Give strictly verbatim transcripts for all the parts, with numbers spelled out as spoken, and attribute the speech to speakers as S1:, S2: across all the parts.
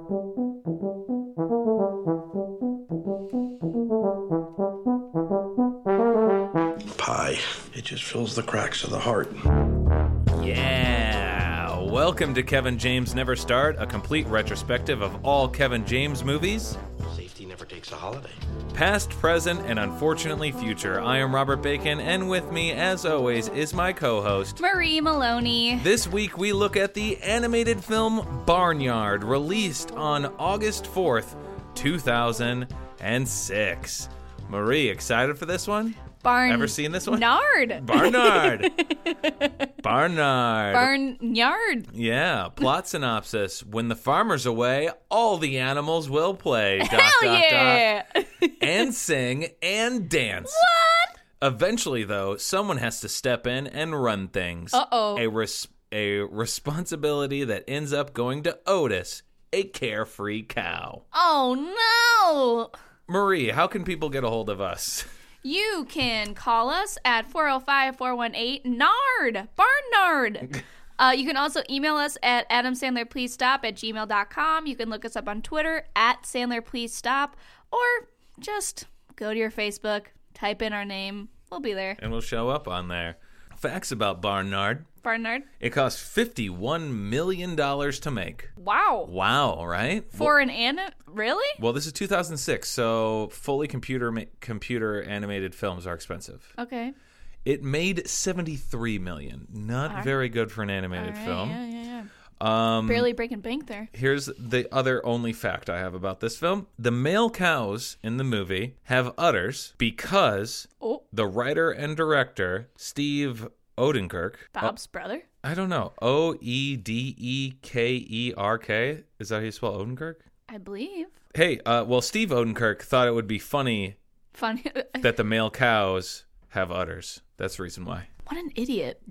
S1: Pie. It just fills the cracks of the heart.
S2: Yeah! Welcome to Kevin James Never Start, a complete retrospective of all Kevin James movies.
S1: Safety never takes a holiday.
S2: Past, present, and unfortunately future. I am Robert Bacon, and with me, as always, is my co-host,
S3: Marie Maloney.
S2: This week we look at the animated film Barnyard, released on August fourth, two thousand six. Marie, excited for this one?
S3: Barn.
S2: Ever seen this one?
S3: Nard.
S2: Barnard. Barnard.
S3: Barnyard.
S2: Yeah. Plot synopsis. When the farmer's away, all the animals will play. Dot,
S3: Hell
S2: dot,
S3: yeah.
S2: dot, and sing and dance.
S3: What?
S2: Eventually, though, someone has to step in and run things.
S3: Uh-oh.
S2: A, res- a responsibility that ends up going to Otis, a carefree cow.
S3: Oh, no.
S2: Marie, how can people get a hold of us?
S3: You can call us at four oh five, four one eight, NARD. Barnard. Uh, you can also email us at adam sandler please stop at gmail dot com. You can look us up on Twitter at Sandler Please Stop, or just go to your Facebook, type in our name. We'll be there.
S2: And we'll show up on there. Facts about Barnard.
S3: Barnard.
S2: It cost fifty-one million dollars to make.
S3: Wow.
S2: Wow, right?
S3: For an anim... Really?
S2: Well, this is two thousand six, so fully computer ma- computer animated films are expensive.
S3: Okay.
S2: It made seventy-three million dollars. Not
S3: right.
S2: very good for an animated
S3: All right,
S2: film.
S3: Yeah, yeah, yeah.
S2: Um,
S3: Barely breaking bank there.
S2: Here's the other only fact I have about this film. The male cows in the movie have udders because
S3: Oh.
S2: the writer and director, Steve Odenkirk.
S3: Bob's brother?
S2: I don't know. O E D E K E R K? Is that how you spell Odenkirk?
S3: I believe.
S2: Hey, uh, well, Steve Odenkirk thought it would be funny
S3: Funny.
S2: that the male cows have udders. That's the reason why.
S3: What an idiot.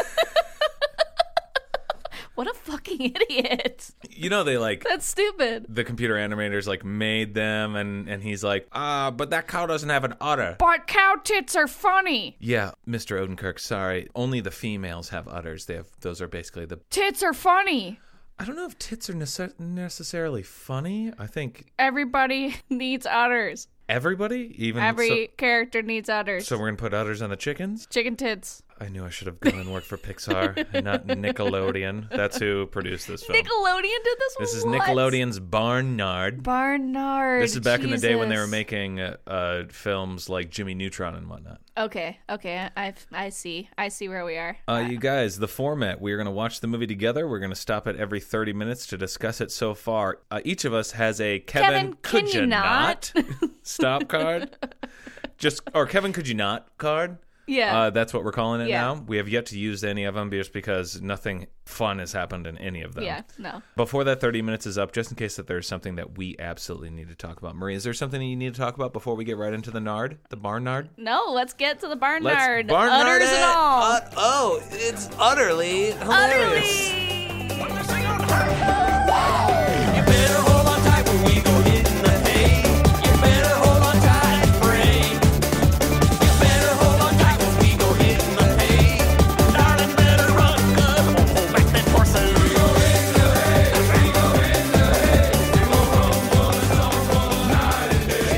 S3: What a fucking idiot.
S2: You know, they like...
S3: That's stupid.
S2: The computer animators like made them, and, and he's like, ah, but that cow doesn't have an udder.
S3: But cow tits are funny.
S2: Yeah, Mister Odenkirk, sorry. Only the females have udders. They have those are basically the...
S3: Tits are funny.
S2: I don't know if tits are nece- necessarily funny. I think
S3: Everybody needs udders.
S2: everybody, even...
S3: Every
S2: so,
S3: character needs udders.
S2: so we're going to put udders on the chickens?
S3: Chicken tits.
S2: I knew I should have gone and worked for Pixar and not Nickelodeon. That's who produced this film.
S3: Nickelodeon did this one?
S2: This is
S3: What?
S2: Nickelodeon's Barnard.
S3: Barnard.
S2: This is back in the day when they were
S3: Jesus.
S2: making uh, uh, films like Jimmy Neutron and whatnot.
S3: Okay, okay. I, I see. I see where we are.
S2: Uh, you guys, the format, we're going to watch the movie together. We're going to stop it every thirty minutes to discuss it so far. Uh, each of us has a Kevin,
S3: Kevin,
S2: could
S3: can
S2: you
S3: you
S2: not,
S3: not?
S2: stop card? Just or Kevin, could you not card?
S3: Yeah.
S2: Uh, that's what we're calling it
S3: Yeah.
S2: now. We have yet to use any of them just because nothing fun has happened in any of them.
S3: Yeah, no.
S2: Before that thirty minutes is up, just in case that there's something that we absolutely need to talk about. Marie, is there something that you need to talk about before we get right into the nard, the Barnard?
S3: No, let's get to the Barnard.
S2: Let's Barnard
S3: Udders
S2: it.
S3: and all.
S2: Uh, oh, it's utterly hilarious.
S3: Utterly.
S4: You better hold on tight when we go hitting the hay. You better hold on tight and pray. You better hold on tight when we go hitting the hay. Darling, better run, cause we'll hold back that horses. We go hitting the hay. We go hitting the hay. We will run for the song for the night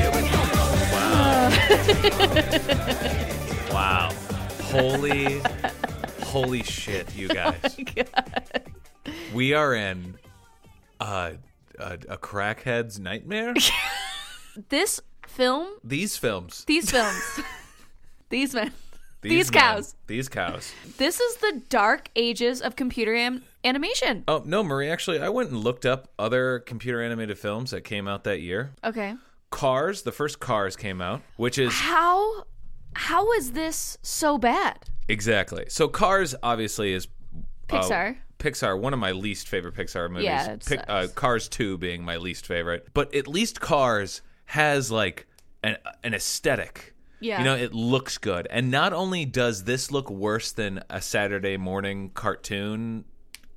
S4: and day.
S2: Wow. Holy, holy shit, you guys. We are in uh, a, a crackhead's nightmare.
S3: This film,
S2: These films.
S3: these films, these men,
S2: These,
S3: these
S2: men,
S3: cows.
S2: These cows.
S3: This is the dark ages of computer am- animation.
S2: Oh, no, Marie, actually, I went and looked up other computer animated films that came out that year.
S3: Okay.
S2: Cars, the first Cars came out, which is...
S3: How, how is this so bad?
S2: Exactly. So Cars, obviously, is... uh,
S3: Pixar.
S2: Pixar, one of my least favorite Pixar movies.
S3: Yeah, it
S2: Pic- uh,
S3: sucks.
S2: Cars two being my least favorite. But at least Cars has, like, an, an aesthetic.
S3: Yeah.
S2: You know, it looks good. And not only does this look worse than a Saturday morning cartoon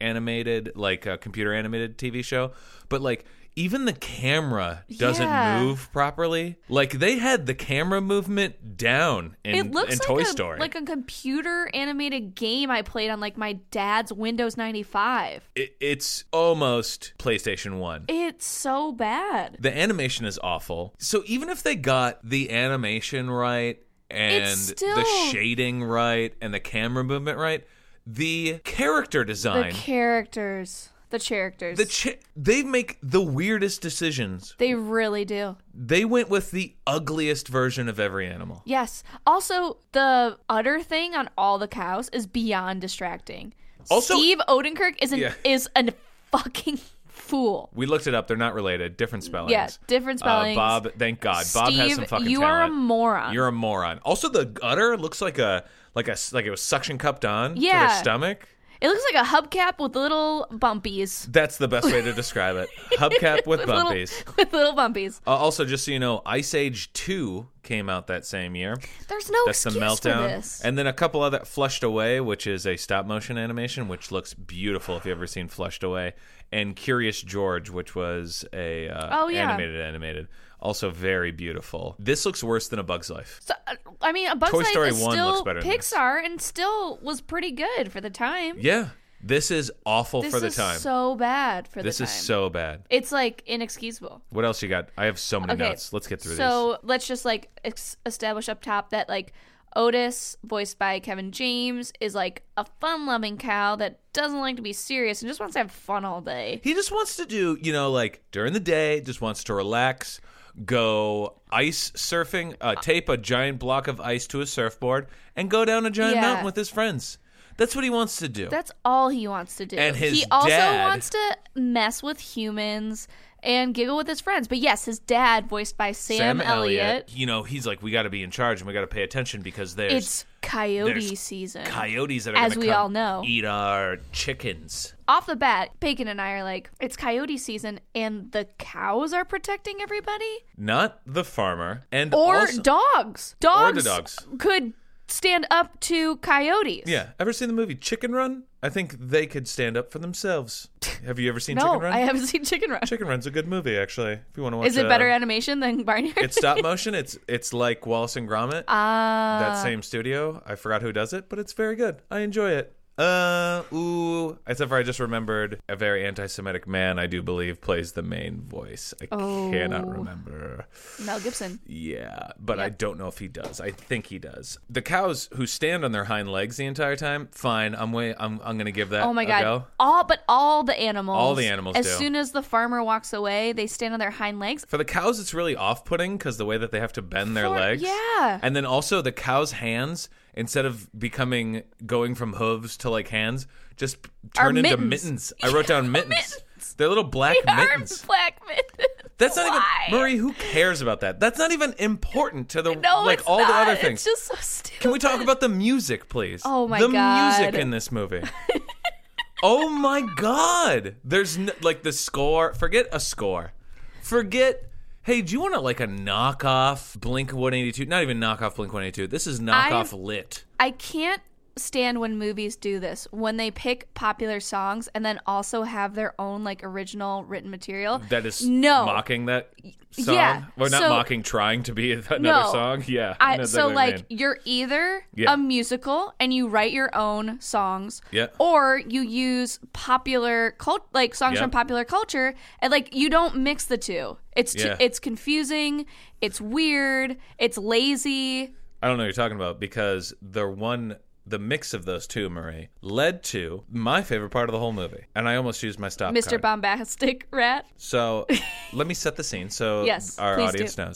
S2: animated, like a computer animated T V show, but like even the camera doesn't
S3: Yeah.
S2: move properly. Like they had the camera movement down in,
S3: It looks
S2: in
S3: like
S2: Toy
S3: a,
S2: Story.
S3: like a computer animated game I played on like my dad's Windows ninety-five.
S2: It, it's almost PlayStation one.
S3: It's so bad.
S2: The animation is awful. So even if they got the animation right and
S3: It's still-
S2: the shading right and the camera movement right, the character
S3: The
S2: design,
S3: characters. The characters.
S2: the ch- they make the weirdest decisions.
S3: they really do.
S2: They went with the ugliest version of every animal.
S3: Yes. Also, the udder thing on all the cows is beyond distracting.
S2: Also-
S3: Steve Odenkirk is an
S2: Yeah.
S3: is a fucking fool.
S2: We looked it up. They're not related. Different spellings.
S3: Yeah, different spellings.
S2: Uh, Bob, thank God. Bob has
S3: Steve,
S2: some fucking
S3: you
S2: talent.
S3: are a moron.
S2: You're a moron. Also, the udder looks like a like a like it was suction cupped on to
S3: Yeah.
S2: their stomach.
S3: It looks like a hubcap with little bumpies.
S2: That's the best way to describe it. Hubcap with
S3: Little-
S2: bumpies.
S3: with little bumpies.
S2: Uh, also, just so you know, Ice Age two came out that same year.
S3: There's no
S2: That's the
S3: excuse for
S2: meltdown.
S3: this.
S2: And then a couple other Flushed Away, which is a stop motion animation, which looks beautiful if you've ever seen Flushed Away. And Curious George, which was a uh,
S3: Oh, yeah.
S2: animated animated. Also very beautiful. This looks worse than A Bug's Life.
S3: So, uh, I mean, A Bug's
S2: Toy
S3: Life
S2: Story
S3: is
S2: one
S3: still
S2: looks better than this.
S3: Pixar and still was pretty good for the time.
S2: Yeah. This is awful
S3: This
S2: for the
S3: is
S2: time.
S3: so bad for
S2: this
S3: the
S2: is
S3: time.
S2: so bad.
S3: It's like inexcusable.
S2: What else you got? I have so many
S3: Okay,
S2: notes. Let's get through
S3: So let's just like ex- establish up top that like Otis, voiced by Kevin James, is like a fun-loving cow that doesn't like to be serious and just wants to have fun all day.
S2: these. He just wants to do, you know, like during the day, just wants to relax, go ice surfing, uh, tape a giant block of ice to a surfboard, and go down a giant
S3: Yeah.
S2: mountain with his friends. That's what he wants to do.
S3: That's all he wants to do.
S2: And his
S3: he also
S2: dad-
S3: wants to mess with humans and giggle with his friends. But yes, his dad, voiced by Sam, Elliott,
S2: You know, he's like, we got to be in charge and we got to pay attention because there's
S3: it's coyote
S2: there's
S3: season.
S2: coyotes that are
S3: As
S2: gonna
S3: we
S2: come
S3: all know.
S2: eat our chickens.
S3: Off the bat, Bacon and I are like, it's coyote season and the cows are protecting everybody?
S2: Not the farmer, and
S3: Or
S2: also,
S3: dogs. Dogs,
S2: dogs.
S3: could stand up to coyotes.
S2: yeah. Ever seen the movie Chicken Run? I think they could stand up for themselves. Have you ever seen
S3: No,
S2: Chicken Run?
S3: I haven't seen Chicken Run.
S2: Chicken Run's a good movie, actually. If you want to watch,
S3: Is it
S2: uh,
S3: better animation than Barnyard?
S2: It's stop motion. It's it's like Wallace and Gromit.
S3: Ah.
S2: that same studio. I forgot who does it, but it's very good. I enjoy it. Uh, ooh. Except for I just remembered a very anti-Semitic man, I do believe, plays the main voice. I
S3: Oh.
S2: cannot remember.
S3: Mel Gibson.
S2: Yeah, but I
S3: Yep.
S2: don't know if he does. I think he does. The cows who stand on their hind legs the entire time, fine. I'm way. I'm. I'm gonna give that.
S3: Oh my
S2: a
S3: god!
S2: go.
S3: All but all the animals.
S2: All the animals
S3: As
S2: do.
S3: soon as the farmer walks away, they stand on their hind legs.
S2: For the cows, it's really off-putting because the way that they have to bend their
S3: For-
S2: legs.
S3: yeah.
S2: And then also the cow's hands, instead of becoming going from hooves to like hands, just
S3: Are
S2: turn into
S3: mittens.
S2: mittens. I wrote down mittens. They're little black
S3: They are
S2: mittens.
S3: black mittens.
S2: That's not
S3: Why?
S2: even Murray. Who cares about that? That's not even important to the
S3: No,
S2: like
S3: it's
S2: all the
S3: not.
S2: other things.
S3: It's just so stupid.
S2: Can we talk about the music, please?
S3: Oh my
S2: the
S3: God.
S2: music in this movie. Oh my God! There's no, like the score. Forget a score. Forget. Hey, do you want to like a knockoff Blink one eighty-two? Not even knockoff Blink one eighty-two. This is knockoff Lit.
S3: I can't stand when movies do this, when they pick popular songs and then also have their own like original written material.
S2: That is
S3: no
S2: mocking that song.
S3: Yeah,
S2: Or not
S3: so-
S2: mocking, trying to be another
S3: No.
S2: song. Yeah.
S3: I,
S2: that's
S3: so
S2: exactly what I
S3: like
S2: mean.
S3: you're either
S2: Yeah.
S3: a musical and you write your own songs,
S2: Yeah.
S3: or you use popular cult like songs
S2: Yep.
S3: from popular culture, and like you don't mix the two. It's too,
S2: Yeah.
S3: it's confusing, it's weird, it's lazy.
S2: I don't know what you're talking about because the one, the mix of those two, Marie, led to my favorite part of the whole movie. And I almost used my stop
S3: Mister
S2: card.
S3: Bombastic Rat.
S2: So let me set the scene so
S3: Yes,
S2: our
S3: please
S2: audience
S3: do.
S2: knows.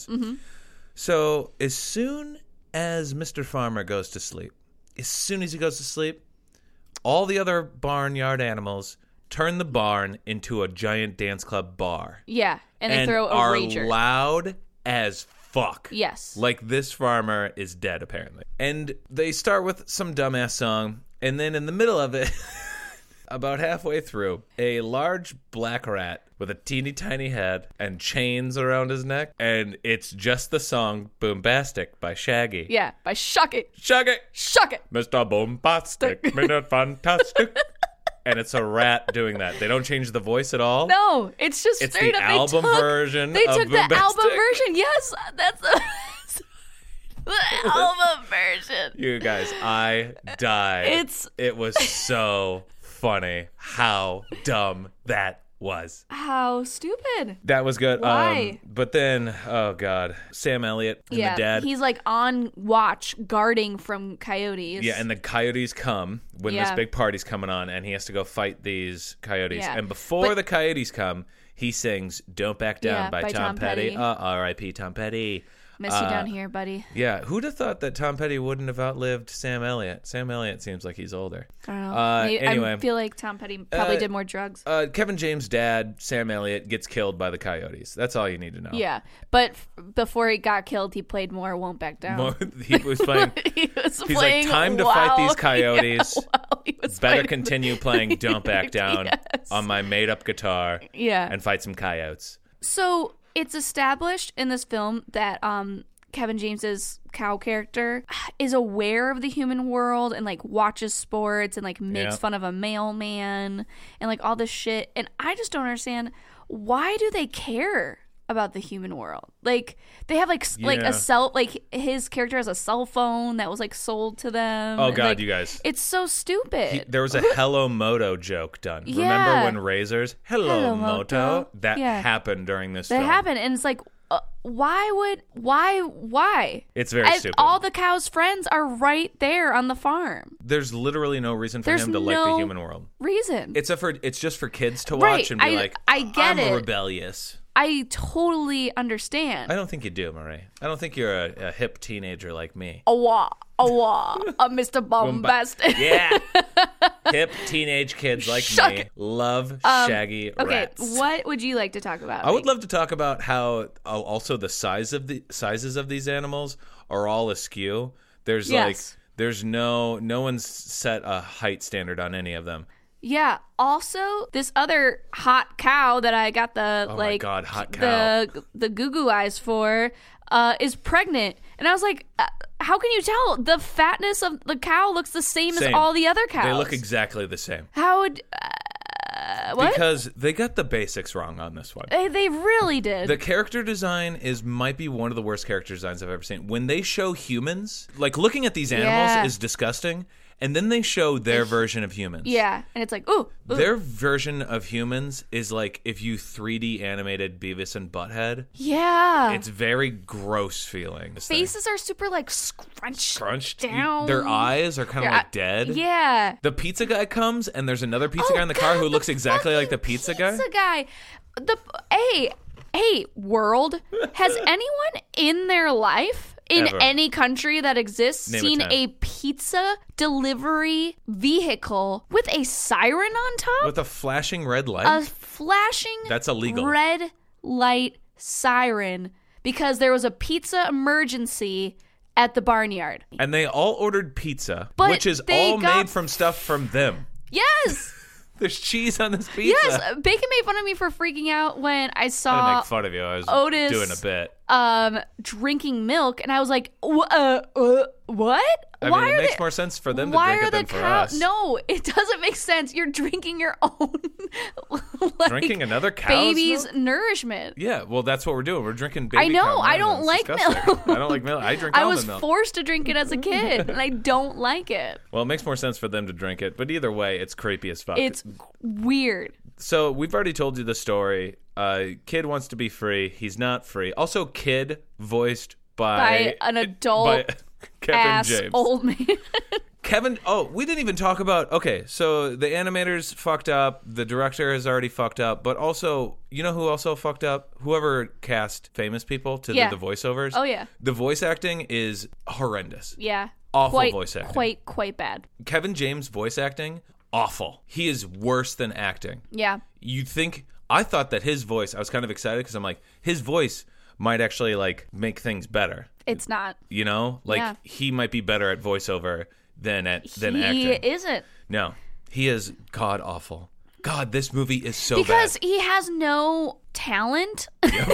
S2: So as soon as Mister Farmer goes to sleep, as soon as he goes to sleep, all the other barnyard animals turn the barn into a giant dance club bar.
S3: Yeah, and they
S2: and
S3: throw a
S2: are
S3: rager.
S2: loud as fuck.
S3: Yes.
S2: Like this farmer is dead apparently. And they start with some dumbass song, and then in the middle of it, about halfway through, a large black rat with a teeny tiny head and chains around his neck, and it's just the song Boombastic by Shaggy.
S3: Yeah, by Shuck It.
S2: Shaggy!
S3: Shuck It.
S2: Mister Boombastic, minute fantastic. and it's a rat doing that. They don't change the voice at all.
S3: No, it's just
S2: It's
S3: straight
S2: the
S3: up.
S2: album
S3: they took,
S2: version
S3: They
S2: of
S3: took the
S2: Boombastic.
S3: album version. Yes, that's the, the album version.
S2: You guys, I died.
S3: It's-
S2: It was so funny how dumb that was.
S3: How stupid.
S2: That was good.
S3: Why?
S2: Um, but then, oh god, Sam Elliott and
S3: Yeah,
S2: the dad.
S3: he's like on watch, guarding from coyotes.
S2: Yeah, and the coyotes come when this
S3: Yeah.
S2: big party's coming on, and he has to go fight these coyotes.
S3: Yeah.
S2: And before
S3: But-
S2: the coyotes come, he sings "Don't Back Down"
S3: Yeah,
S2: by,
S3: by
S2: Tom,
S3: Tom
S2: Petty.
S3: Petty.
S2: Uh, R I P Tom Petty.
S3: Miss you
S2: Uh,
S3: down here, buddy.
S2: Yeah, who'd have thought that Tom Petty wouldn't have outlived Sam Elliott? Sam Elliott seems like he's older.
S3: I don't know.
S2: Uh,
S3: Maybe-
S2: anyway.
S3: I feel like Tom Petty probably
S2: Uh,
S3: did more drugs.
S2: Uh, Kevin James' dad, Sam Elliott, gets killed by the coyotes. That's all you need to know.
S3: Yeah, but f- before he got killed, he played more "Won't Back Down."
S2: Mo- he was playing.
S3: he was
S2: He's
S3: playing,
S2: like, time to
S3: wow.
S2: fight these coyotes.
S3: Yeah, wow, he was
S2: Better
S3: fighting-
S2: continue playing "Don't Back Down"
S3: Yes.
S2: on my made-up guitar.
S3: Yeah.
S2: and fight some coyotes.
S3: So it's established in this film that um, Kevin James's cow character is aware of the human world and like watches sports and like makes
S2: Yeah.
S3: fun of a mailman and like all this shit. And I just don't understand, why do they care about the human world? Like they have like s like
S2: Yeah.
S3: a cell, like his character has a cell phone that was like sold to them.
S2: Oh,
S3: and,
S2: God,
S3: like,
S2: you guys.
S3: it's so stupid.
S2: He- there was a Hello Moto joke done.
S3: Yeah.
S2: Remember when Razors Hello,
S3: Hello,
S2: Moto?
S3: Moto.
S2: That
S3: Yeah.
S2: happened during this
S3: That
S2: film.
S3: happened, and it's like, uh, why would why why?
S2: It's very
S3: And
S2: stupid.
S3: all the cow's friends are right there on the farm.
S2: There's literally no reason for
S3: There's
S2: him to like the
S3: no
S2: human world.
S3: Reason.
S2: It's a for it's just for kids to watch
S3: Right,
S2: and be
S3: I-
S2: like,
S3: I get
S2: I'm
S3: it.
S2: rebellious.
S3: I totally understand.
S2: I don't think you do, Marie. I don't think you're a, a hip teenager like me.
S3: Awa, awa, uh, Mister Bombastic.
S2: Yeah. Hip teenage kids like
S3: Shuck
S2: me
S3: it.
S2: love shaggy
S3: Okay,
S2: rats.
S3: what would you like to talk about?
S2: I would love to talk about how uh, also the size of the sizes of these animals are all askew. There's
S3: Yes.
S2: like there's no no one's set a height standard on any of them.
S3: Yeah. Also, this other hot cow that I got the
S2: Oh my
S3: like
S2: God, hot cow.
S3: the the goo goo eyes for uh, is pregnant, and I was like, uh, how can you tell? The fatness of the cow looks the same,
S2: Same.
S3: as all the other cows.
S2: They look exactly the same.
S3: How would uh, what?
S2: Because they got the basics wrong on this one.
S3: they, they really did.
S2: The character design is might be one of the worst character designs I've ever seen. When they show humans, like looking at these animals
S3: Yeah.
S2: is disgusting, and then they show their version of humans.
S3: yeah, and it's like, ooh, ooh.
S2: Their version of humans is like if you three D animated Beavis and Butthead.
S3: yeah.
S2: It's very gross feeling. This thing.
S3: Faces are super like scrunched,
S2: Crunched.
S3: down.
S2: Their eyes are kind of
S3: Their
S2: like
S3: eye-
S2: dead.
S3: Yeah.
S2: The pizza guy comes, and there's another pizza
S3: Oh,
S2: guy in the car
S3: God,
S2: who looks exactly like the
S3: fucking
S2: pizza, guy.
S3: Pizza guy. The hey, hey, world. Has anyone in their life, in
S2: Ever.
S3: any country that exists,
S2: Name a
S3: seen
S2: time.
S3: a pizza delivery vehicle with a siren on top?
S2: With a flashing red light.
S3: a flashing
S2: That's illegal.
S3: red light siren because there was a pizza emergency at the barnyard.
S2: and they all ordered pizza,
S3: But
S2: which is
S3: they
S2: all
S3: got-
S2: made from stuff from them.
S3: Yes.
S2: There's cheese on this pizza.
S3: Yes, Bacon made fun of me for freaking out when I
S2: I
S3: saw
S2: didn't make fun of you. I was
S3: Otis-
S2: doing a bit.
S3: um drinking milk, and I was like, "Wh- uh, uh, what?
S2: I
S3: why
S2: mean, it
S3: are
S2: makes
S3: they,
S2: more sense for them to
S3: why
S2: drink
S3: are
S2: it
S3: the
S2: than for
S3: cow?
S2: us.
S3: No, it doesn't make sense. You're drinking your own like,
S2: Drinking another cow's
S3: baby's
S2: milk?
S3: nourishment.
S2: Yeah, well, that's what we're doing. We're drinking baby
S3: I know,
S2: cow
S3: I
S2: milk.
S3: don't
S2: It's
S3: like
S2: disgusting.
S3: milk.
S2: I don't like milk. I drink
S3: I
S2: almond
S3: was
S2: milk.
S3: forced to drink it as a kid, and I don't like it.
S2: Well, it makes more sense for them to drink it, but either way, it's creepy as fuck.
S3: It's weird.
S2: So we've already told you the story. Uh, kid wants to be free. He's not free. Also, kid voiced by,
S3: By an adult
S2: by Kevin
S3: Ass
S2: James.
S3: old man.
S2: Kevin. Oh, we didn't even talk about. Okay, so the animators fucked up. The director has already fucked up. But also, you know who also fucked up? Whoever cast famous people to
S3: Yeah.
S2: do the voiceovers.
S3: Oh, yeah.
S2: The voice acting is horrendous.
S3: Yeah.
S2: Awful
S3: quite,
S2: voice acting.
S3: Quite, quite bad.
S2: Kevin James voice acting, awful. He is worse than acting.
S3: Yeah.
S2: You'd think. I thought that his voice. I was kind of excited because I'm like, his voice might actually like make things better.
S3: It's not.
S2: You know, like
S3: Yeah.
S2: he might be better at voiceover than at than
S3: he
S2: acting.
S3: isn't.
S2: No, he is god awful. God, this movie is so
S3: Because
S2: bad.
S3: he has no talent.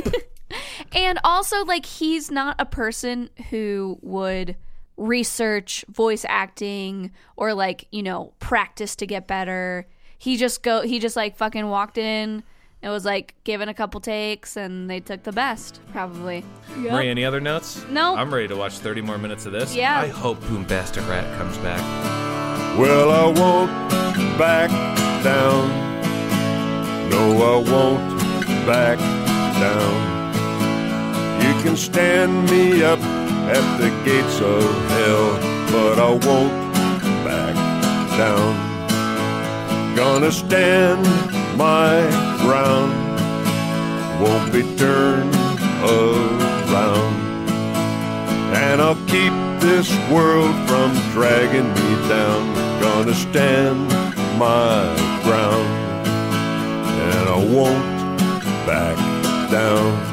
S3: And also, like, he's not a person who would research voice acting or, like, you know, practice to get better. he just go he just like fucking walked in. It was like given a couple takes, and they took the best, probably.
S2: Marie, any other notes?
S3: No.
S2: I'm ready to watch thirty more minutes of this.
S3: Yeah.
S2: I hope Boombastic Rat comes back.
S5: Well, I won't back down. No, I won't back down. You can stand me up at the gates of hell, but I won't back down. Gonna stand my ground, won't be turned around. And I'll keep this world from dragging me down. Gonna stand my ground, and I won't back down.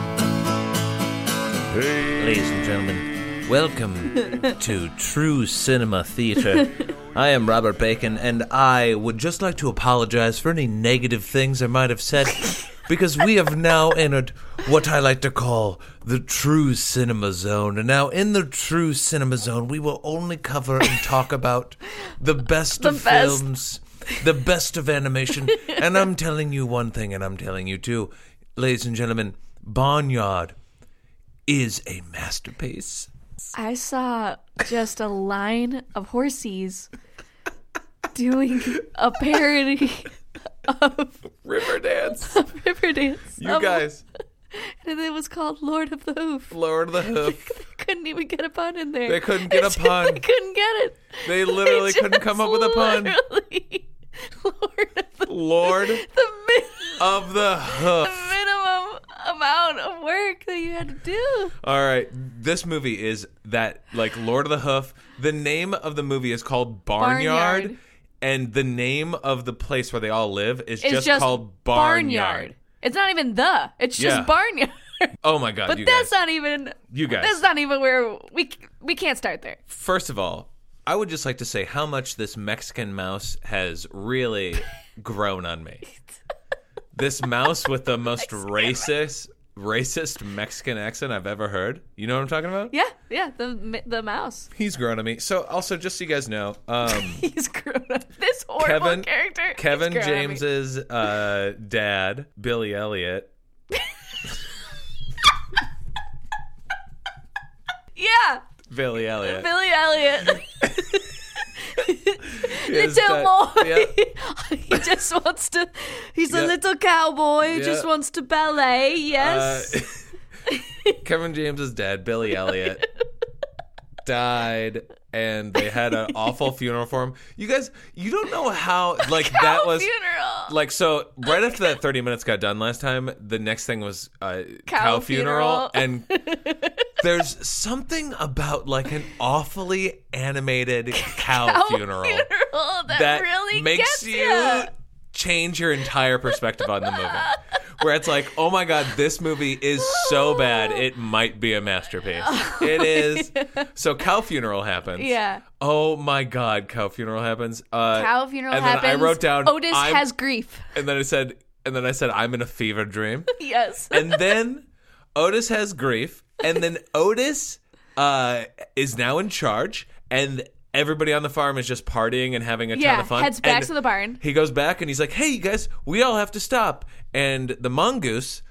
S5: Hey.
S2: Ladies and gentlemen, welcome to True Cinema Theatre. I am Robert Bacon, and I would just like to apologize for any negative things I might have said, because we have now entered what I like to call the True Cinema Zone. And now in the True Cinema Zone, we will only cover and talk about the best
S3: The
S2: of
S3: best.
S2: films, the best of animation. And I'm telling you one thing, and I'm telling you two, ladies and gentlemen, Barnyard is a masterpiece.
S3: I saw just a line of horsies doing a parody of
S2: Riverdance.
S3: Riverdance.
S2: You
S3: Um,
S2: guys,
S3: And it was called Lord of the Hoof.
S2: Lord of the Hoof.
S3: They couldn't even get a pun in there.
S2: They couldn't get a
S3: They
S2: pun.
S3: They couldn't get it.
S2: They literally couldn't
S3: just
S2: come up with a pun.
S3: literally- Lord of the
S2: Lord
S3: the, min-
S2: of the
S3: the
S2: Hoof.
S3: minimum amount of work that you had to do.
S2: All right, this movie is that, like, Lord of the Hoof. The name of the movie is called Barnyard,
S3: Barnyard.
S2: and the name of the place where they all live is
S3: It's
S2: just,
S3: just
S2: called Barnyard.
S3: It's not even the. It's just
S2: Yeah.
S3: Barnyard.
S2: Oh my God,
S3: But
S2: you
S3: that's
S2: guys.
S3: not even.
S2: You guys.
S3: That's not even where we we can't start there.
S2: First of all, I would just like to say how much this Mexican mouse has really grown on me. This mouse with the most racist, racist Mexican accent I've ever heard. You know what I'm talking about?
S3: Yeah, yeah. The the mouse.
S2: He's grown on me. So, also, just so you guys know, um,
S3: He's grown up. This horrible
S2: Kevin
S3: character. he's
S2: Kevin
S3: grown on me.
S2: James's uh, dad, Billy Elliot.
S3: Yeah,
S2: Billy Elliot.
S3: Billy Elliot.
S2: His
S3: Little
S2: dad-
S3: boy.
S2: yeah.
S3: He just wants to. He's
S2: Yeah.
S3: a little cowboy. He
S2: Yeah.
S3: just wants to ballet. Yes.
S2: Uh, Kevin James's dad, Billy Elliot, died, and they had an awful funeral for him. You guys, you don't know how like that was
S3: funeral.
S2: like so. Right after that thirty minutes got done last time, the next thing was uh, cow,
S3: Cow
S2: funeral,
S3: funeral.
S2: and there's something about like an awfully animated cow,
S3: Cow
S2: funeral,
S3: funeral that,
S2: that
S3: really
S2: makes
S3: gets
S2: you
S3: ya.
S2: change your entire perspective on the movie. Where it's like, oh my God, this movie is so bad, it might be a masterpiece. It is. So cow funeral happens.
S3: Yeah.
S2: Oh my God, cow funeral happens. Uh,
S3: Cow funeral
S2: and then
S3: happens.
S2: I wrote down
S3: Otis
S2: I'm-
S3: has grief.
S2: and then I said, and then I said, I'm in a fever dream.
S3: Yes.
S2: And then Otis has grief, and then Otis uh, is now in charge, and everybody on the farm is just partying and having a ton
S3: Yeah,
S2: of fun.
S3: heads back
S2: And
S3: to the barn.
S2: He goes back and he's like, "Hey, you guys, we all have to stop." And the mongoose,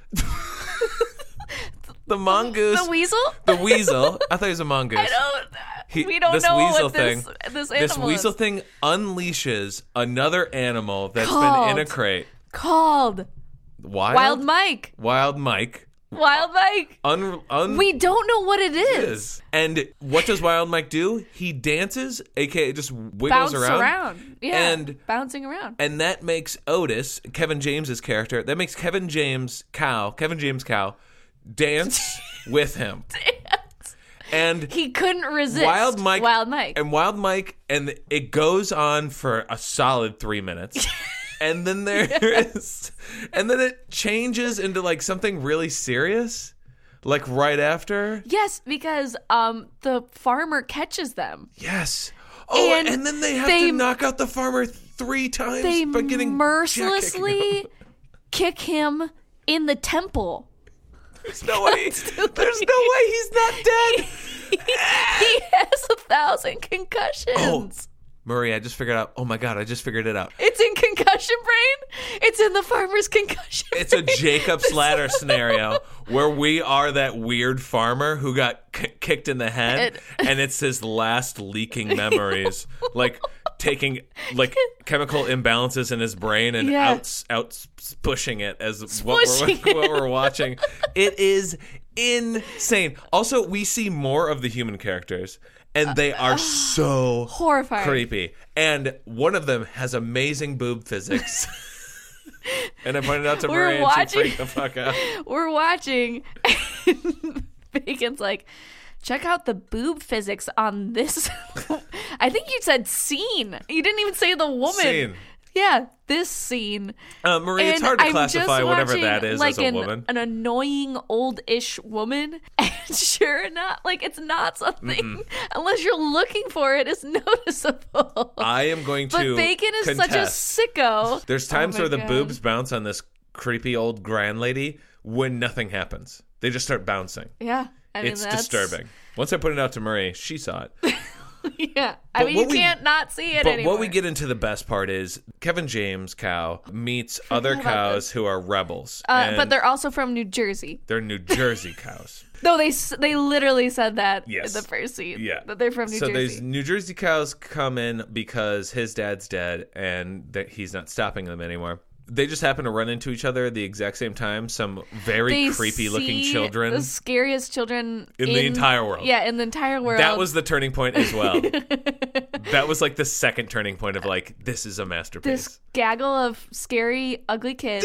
S2: the mongoose,
S3: the weasel?
S2: the weasel. I thought he was a mongoose.
S3: I don't.
S2: He-
S3: we don't
S2: this
S3: know
S2: weasel
S3: what this,
S2: thing,
S3: this
S2: This
S3: animal
S2: weasel
S3: is.
S2: thing unleashes another animal that's
S3: Called.
S2: been in a crate.
S3: Called
S2: Wild,
S3: Wild Mike.
S2: Wild Mike.
S3: Wild Mike.
S2: Un, un,
S3: We don't know what it is.
S2: is. And what does Wild Mike do? He dances, aka just wiggles
S3: Bounce
S2: around.
S3: around. Yeah.
S2: And-
S3: bouncing around.
S2: And that makes Otis, Kevin James's character, that makes Kevin James Cow, Kevin James Cow, dance with him. And
S3: He couldn't resist.
S2: Wild Mike,
S3: Wild Mike.
S2: and Wild Mike, and it goes on for a solid three minutes. And then there is, and then it changes into like something really serious, like right after.
S3: Yes, because um the farmer catches them.
S2: Yes. Oh, and,
S3: And
S2: then they have
S3: they-
S2: to knock out the farmer three times
S3: They
S2: by getting
S3: mercilessly kick him in the temple.
S2: There's no way. There's no way he's not dead.
S3: He has a thousand concussions.
S2: Oh, Marie, I just figured out. Oh my God, I just figured it out.
S3: It's in concussion brain. It's in the farmer's concussion
S2: It's a
S3: brain.
S2: Jacob's Ladder scenario where we are that weird farmer who got k- kicked in the head,
S3: It-
S2: and it's his last leaking memories, like taking like chemical imbalances in his brain and
S3: Yeah.
S2: out out pushing it as what we're,
S3: Spushing
S2: what we're watching. It is insane. Also, we see more of the human characters, and they are so
S3: Horrifying.
S2: creepy. And one of them has amazing boob physics. And I pointed out to
S3: We're
S2: Marie, and
S3: watching-
S2: she freaked the fuck out.
S3: We're watching, and Bacon's like, check out the boob physics on this. I think you said scene. You didn't even say the woman.
S2: Scene.
S3: Yeah, this scene.
S2: Uh, Marie, it's
S3: And
S2: hard to
S3: I'm
S2: classify
S3: just
S2: whatever
S3: watching,
S2: that is
S3: like
S2: as a
S3: an,
S2: woman.
S3: an annoying old-ish woman, and sure enough, like it's not something unless you're looking for it. It's noticeable.
S2: I am going
S3: but
S2: to
S3: Bacon is
S2: contest.
S3: such a sicko.
S2: There's times
S3: Oh my
S2: where the
S3: God.
S2: boobs bounce on this creepy old grand lady when nothing happens. They just start bouncing.
S3: Yeah, I mean
S2: It's
S3: that's
S2: disturbing. Once I put it out to Marie, she saw it.
S3: Yeah, I
S2: But
S3: mean
S2: what
S3: you
S2: we-
S3: can't not see it
S2: But
S3: anymore.
S2: what we get into the best part is Kevin James' cow meets other
S3: about
S2: cows who are rebels.
S3: Uh,
S2: and
S3: but they're also from New Jersey.
S2: they're New Jersey cows.
S3: No, they s- they literally said that
S2: Yes.
S3: in the first scene.
S2: Yeah.
S3: that they're from New
S2: so
S3: Jersey.
S2: these New Jersey cows come in because his dad's dead and that he's not stopping them anymore. They just happen to run into each other at the exact same time. Some very
S3: They
S2: creepy looking
S3: see
S2: children.
S3: the scariest children
S2: In the entire world.
S3: Yeah, in the entire world.
S2: That was the turning point as well. That was like the second turning point of like, this is a masterpiece.
S3: this gaggle of scary, ugly kids.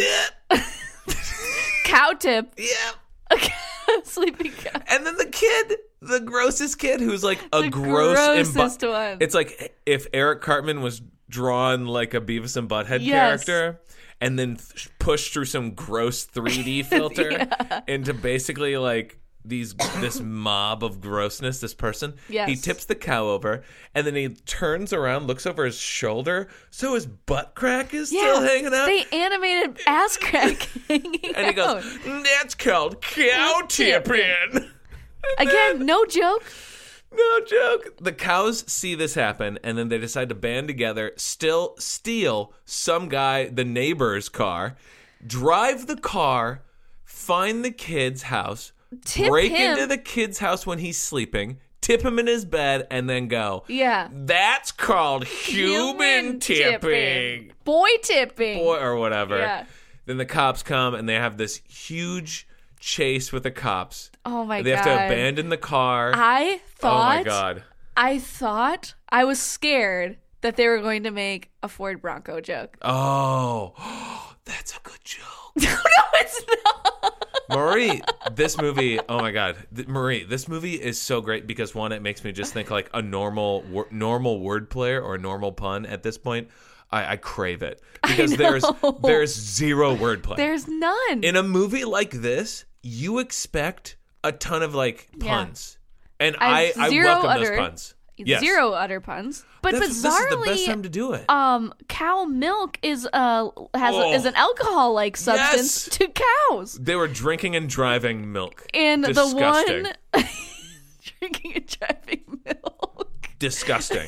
S3: Cow tip.
S2: Yeah.
S3: Sleeping cow.
S2: And then the kid, the grossest kid who's like a
S3: The
S2: gross
S3: grossest
S2: imbu-
S3: one.
S2: It's like if Eric Cartman was drawn like a Beavis and Butthead
S3: Yes.
S2: character and then th- pushed through some gross three D filter into basically like these this mob of grossness, this person.
S3: Yes.
S2: He tips the cow over and then he turns around, looks over his shoulder, so his butt crack is still hanging out.
S3: They animated ass crack hanging
S2: and he
S3: out.
S2: goes, that's called cow tipping.
S3: Again, no joke.
S2: No joke. The cows see this happen, and then they decide to band together, still steal some guy, the neighbor's car, drive the car, find the kid's house,
S3: Tip
S2: break
S3: him.
S2: into the kid's house when he's sleeping, tip him in his bed, and then go.
S3: Yeah.
S2: That's called human, tipping.
S3: Boy tipping.
S2: Boy, or whatever.
S3: Yeah.
S2: Then the cops come, and they have this huge chase with the cops.
S3: Oh my
S2: They
S3: god.
S2: have to abandon the car.
S3: I thought
S2: oh my god.
S3: I thought I was scared that they were going to make a Ford Bronco joke.
S2: Oh, that's a good joke.
S3: No, it's not.
S2: Marie, this movie, oh my god. Th- Marie, this movie is so great because one, it makes me just think like a normal wor- normal wordplay or a normal pun at this point. I, I crave it. Because there's
S3: know.
S2: there's zero wordplay.
S3: There's none.
S2: In a movie like this, you expect a ton of like
S3: Yeah.
S2: puns. And
S3: I
S2: I, I
S3: zero
S2: welcome
S3: utter-
S2: those puns. Yes.
S3: Zero utter puns. But
S2: That's, this is the
S3: bizarrely,
S2: best time to do it.
S3: um, cow milk is uh has
S2: Oh.
S3: is an alcohol-like substance
S2: Yes.
S3: to cows.
S2: They were drinking and driving milk.
S3: And
S2: Disgusting.
S3: the one drinking and driving milk,
S2: Disgusting.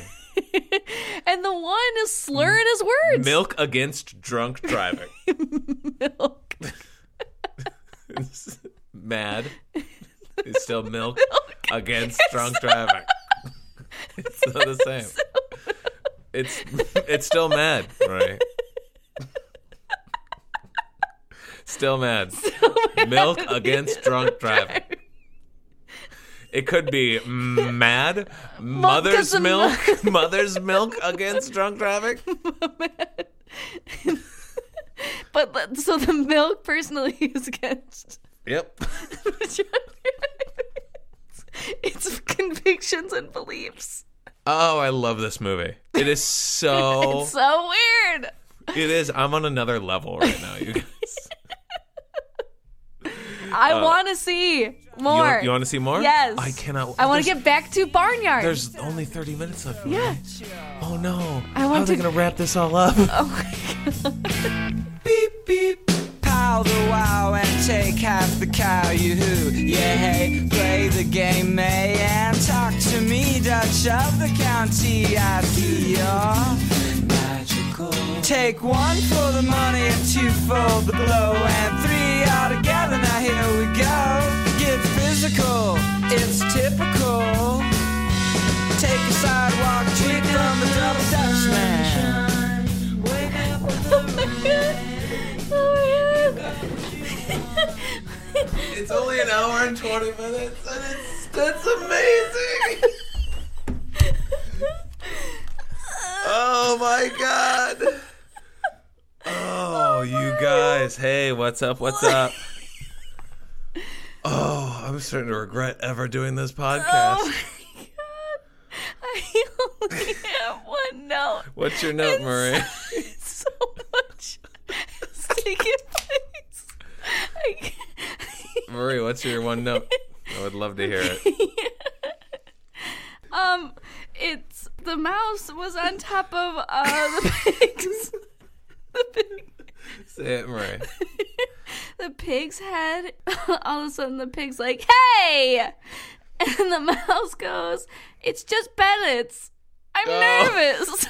S3: and the one is slurring his words.
S2: Milk against drunk driving.
S3: Milk.
S2: Mad. It's still milk, against drunk driving. It's still the same. It's it's still mad, right? Still mad. Milk against drunk driving. It could be mad, mother's
S3: of
S2: milk, mother's milk against drunk driving.
S3: But the- so the milk personally is against
S2: Yep.
S3: its convictions and beliefs.
S2: Oh, I love this movie. It is so.
S3: It's so weird.
S2: It is. I'm on another level right now, you guys.
S3: I want to see
S2: You
S3: more.
S2: want, you want to see more?
S3: Yes.
S2: I cannot.
S3: I want to
S2: there's-
S3: get back to Barnyard.
S2: There's only thirty minutes left. For
S3: yeah.
S2: Me. Oh no.
S3: I want
S2: How are they
S3: to-
S2: gonna wrap this all up?
S3: Oh my god.
S4: Beep beep. Pow the wow and
S6: take half the cow, you-hoo. Yeah, hey, play the game, May, and talk to me, Dutch of the county. I see you're magical. Take one for the money and two for the blow, and three all together, now here we go. Get physical, it's typical. Take a sidewalk trick from the double Dutch man.
S2: It's only an hour and twenty minutes, and it's that's amazing. Oh my god. Oh, you guys. Hey, what's up? What's up? Oh, I'm starting to regret ever doing this podcast.
S3: Oh my god. I only have one note.
S2: What's your note, Marie?
S3: So much has taken place. I can't.
S2: Marie, what's your one note? I would love to hear it.
S3: Um, it's the mouse was on top of uh the pigs. The pig.
S2: Say it, Marie.
S3: The pig's head. All of a sudden, the pig's like, "Hey!" And the mouse goes, "It's just pellets. I'm
S2: Oh.
S3: nervous."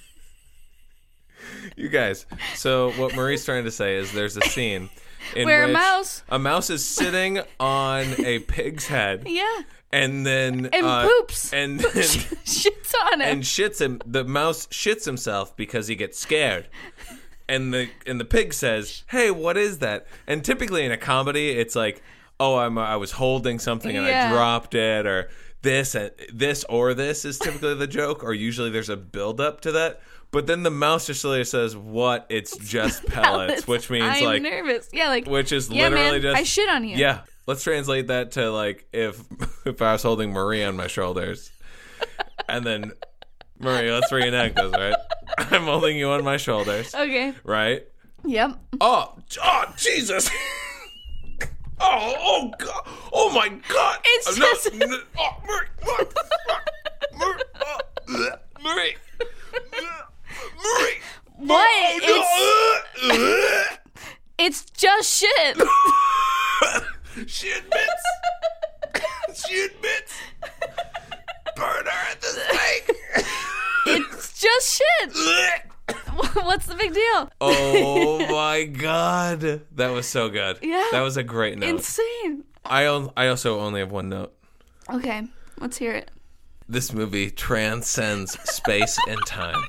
S2: You guys, so what Marie's trying to say is there's a scene in
S3: Where a
S2: which
S3: mouse-
S2: a mouse is sitting on a pig's head,
S3: Yeah.
S2: and then
S3: And
S2: uh,
S3: poops.
S2: and then,
S3: Shits on him.
S2: and shits him. The mouse shits himself because he gets scared. And the and the pig says, "Hey, what is that?" And typically in a comedy, it's like, "Oh, I'm I was holding something and
S3: Yeah.
S2: I dropped it," or this and this or this is typically the joke, or usually there's a build up to that. But then the mouse just literally says, "What? It's just pellets," which means
S3: I'm
S2: like,
S3: nervous. Yeah, like
S2: which is
S3: yeah,
S2: literally
S3: man,
S2: just
S3: I shit on you.
S2: Yeah, let's translate that to like if if I was holding Marie on my shoulders, and then Marie, let's reenact this, right? I'm holding you on my shoulders,
S3: Okay.
S2: right?
S3: Yep.
S2: Oh, oh, Jesus! Oh, oh, God! Oh my God!
S3: It's
S2: No,
S3: just-
S2: no, oh, Marie, Marie, Marie, oh, Marie, Marie.
S3: What?
S2: No,
S3: It's it's just shit.
S2: She admits. She admits. Burn her at the stake.
S3: It's just shit. What's the big deal?
S2: Oh my God, that was so good.
S3: Yeah.
S2: that was a great note.
S3: Insane.
S2: I on, I also only have one note.
S3: Okay, let's hear it.
S2: This movie transcends space and time.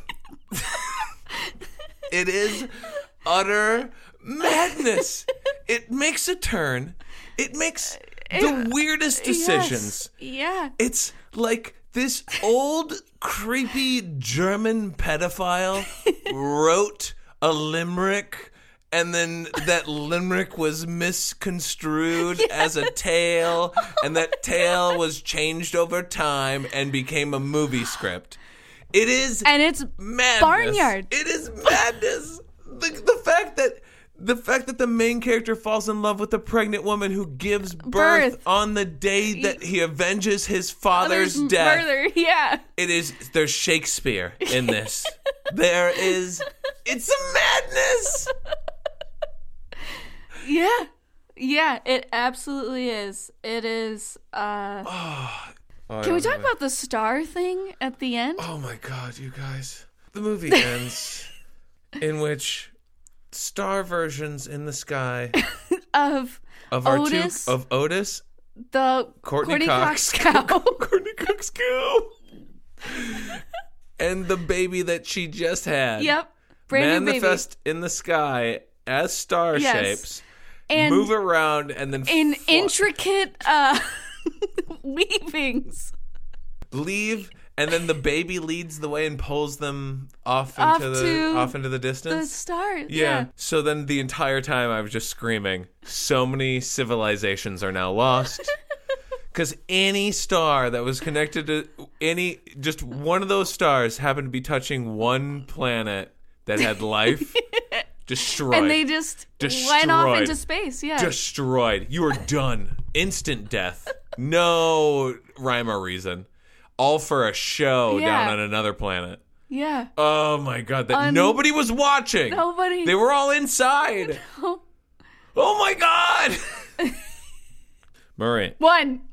S2: It is utter madness. It makes a turn. It makes the weirdest decisions.
S3: Yes. Yeah.
S2: It's like this old, creepy German pedophile wrote a limerick, and then that limerick was misconstrued as a tale, and that tale was changed over time and became a movie script. It is
S3: And it's
S2: madness.
S3: barnyard.
S2: It is madness. the, the fact that the fact that the main character falls in love with a pregnant woman who gives birth,
S3: Birth.
S2: on the day that he avenges his father's
S3: There's
S2: death.
S3: Murder. Yeah.
S2: It is there's Shakespeare in this. There is it's a madness.
S3: Yeah. Yeah, it absolutely is. It is uh
S2: Oh,
S3: Can we talk about the star thing at the end?
S2: Oh my God, you guys. The movie ends in which star versions in the sky
S3: Of
S2: of our
S3: Otis,
S2: two of Otis,
S3: the
S2: Courtney,
S3: Courtney
S2: Cox,
S3: Cox cow.
S2: Courtney Cox cow, and the baby that she just had.
S3: Yep. Brand new baby.
S2: Manifest in the sky as star
S3: Yes.
S2: shapes,
S3: And
S2: move around, and then
S3: in
S2: fl-
S3: intricate uh weavings.
S2: leave, and then the baby leads the way and pulls them off into
S3: Off
S2: the
S3: to
S2: off into the
S3: The
S2: distance.
S3: stars.
S2: Yeah.
S3: Yeah.
S2: So then the entire time I was just screaming, so many civilizations are now lost. Because any star that was connected to any, just one of those stars happened to be touching one planet that had life, destroyed.
S3: And they just went off
S2: Destroyed.
S3: into space. Yeah.
S2: Destroyed. You are done. Instant death. No rhyme or reason. All for a show
S3: Yeah.
S2: down on another planet.
S3: yeah.
S2: Oh my God, that
S3: Un-
S2: nobody was watching.
S3: Nobody.
S2: They were all inside. Oh my God! Marie,
S3: One.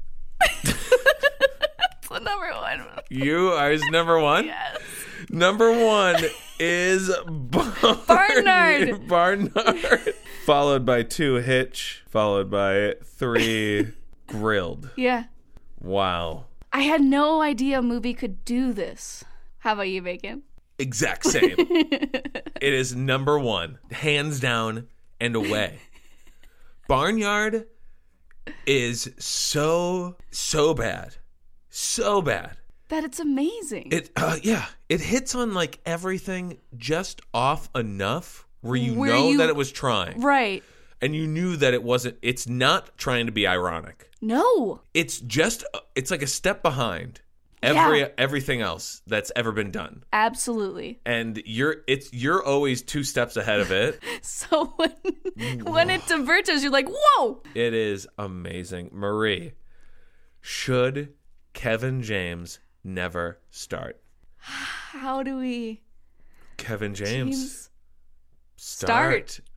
S3: That's the number one.
S2: you are his number one?
S3: Yes.
S2: Number one is Barn-
S3: Barnard.
S2: Barnard. Followed by two, Hitch. Followed by three, Grilled.
S3: Yeah.
S2: Wow.
S3: I had no idea a movie could do this. How about you, Bacon?
S2: Exact same. It is number one, hands down and away. Barnyard is so, so bad. So bad.
S3: That it's amazing.
S2: It, uh, yeah, it hits on like everything just off enough where you
S3: Where
S2: know
S3: you-
S2: that it was trying.
S3: Right.
S2: And you knew that it wasn't, it's not trying to be ironic.
S3: No.
S2: It's just, it's like a step behind every
S3: Yeah.
S2: everything else that's ever been done.
S3: Absolutely.
S2: And you're, it's, you're always two steps ahead of it.
S3: So when, when it diverges, you're like, whoa.
S2: It is amazing. Marie, should Kevin James never start?
S3: How do we
S2: Kevin James,
S3: James
S2: start.
S3: start?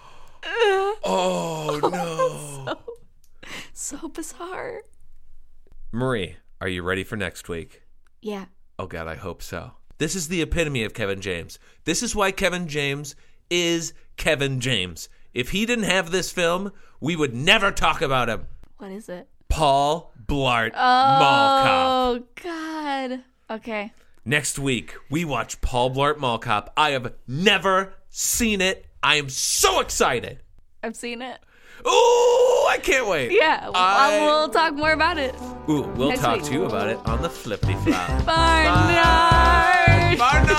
S2: Oh, no.
S3: So bizarre.
S2: Marie, are you ready for next week?
S3: Yeah.
S2: Oh, God, I hope so. This is the epitome of Kevin James. This is why Kevin James is Kevin James. If he didn't have this film, we would never talk about him.
S3: What is it?
S2: Paul Blart Mall Cop.
S3: Oh, God. Okay.
S2: Next week, we watch Paul Blart Mall Cop. I have never seen it. I am so excited.
S3: I've seen it.
S2: Ooh, I can't wait.
S3: Yeah.
S2: I-
S3: I... We'll talk more about it.
S2: Ooh, we'll
S3: Next
S2: talk
S3: week.
S2: to you about it on the Flippity Flop.
S3: Barnard.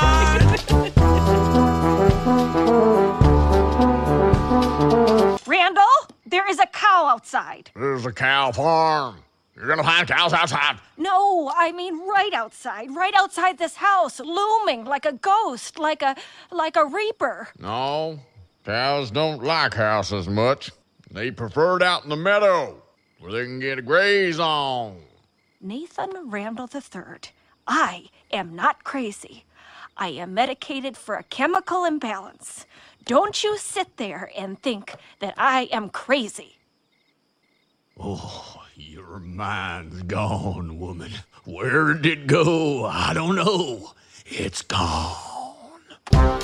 S2: Barnard!
S7: Randall, there is a cow outside.
S8: There's a cow farm. You're gonna find cows outside.
S7: No, I mean right outside, right outside this house, looming like a ghost, like a like a reaper.
S8: No, cows don't like houses much. They prefer it out in the meadow where they can get a graze on.
S7: Nathan Randall the third, I am not crazy. I am medicated for a chemical imbalance. Don't you sit there and think that I am crazy.
S8: Oh, your mind's gone, woman. Where did it go? I don't know. It's gone.